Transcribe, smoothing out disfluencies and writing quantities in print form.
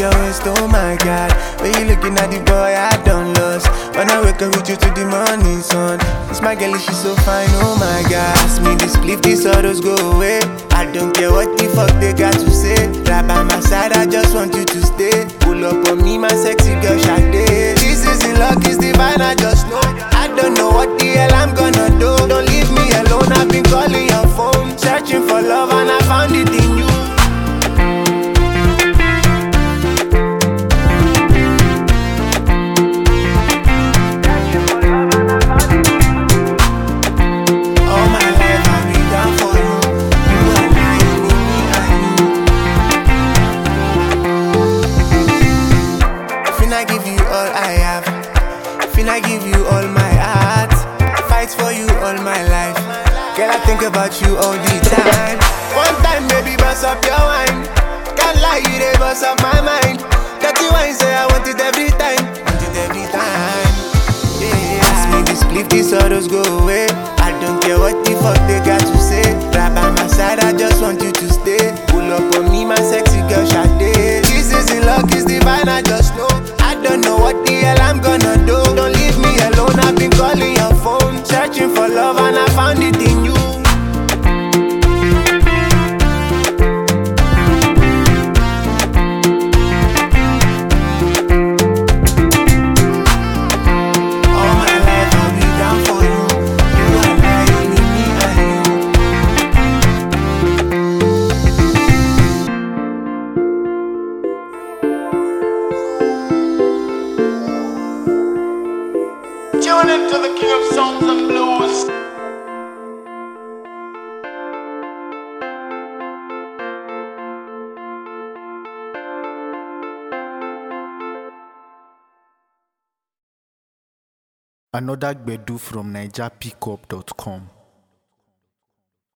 your waist, oh my God. When you looking at the boy, I done lost. When I wake up with you to the morning sun, it's my girl, she's so fine, oh my God. Ask me this cliff, these sorrows go away. I don't care what the fuck they got to say. Right by my side, I just want you to stay. Pull up on me, my sexy girl, Sade. This isn't luck, it's divine, I just know. I don't know what the hell I'm gonna do. Don't leave me alone, I've been calling your phone, searching for love and I found it in you. All my life I've been down for you. You and I, only me and you. Finna give you all I have. Finna give you all my heart. Fight for you all my life. Girl, I think about you all the time. One time, baby, bust up your wine. Can't lie, you they bust up my mind. Dirty wine, say I want it every time. Want it every time. Yeah, ask me this cliff, these sorrows go away. I don't care what the fuck they got to say. Right by my side, I just want you to stay. Pull up on me, my sexy girl, Sade. This isn't luck, it's divine, I just know. I don't know what the hell I'm gonna do. Don't leave me alone, I've been calling your phone, searching for love and I found it in you. All my life I'll be down for you. You and I, only me and you. Tune into the King of Songs and Blues. Another Gbedu from NigerPickup.com.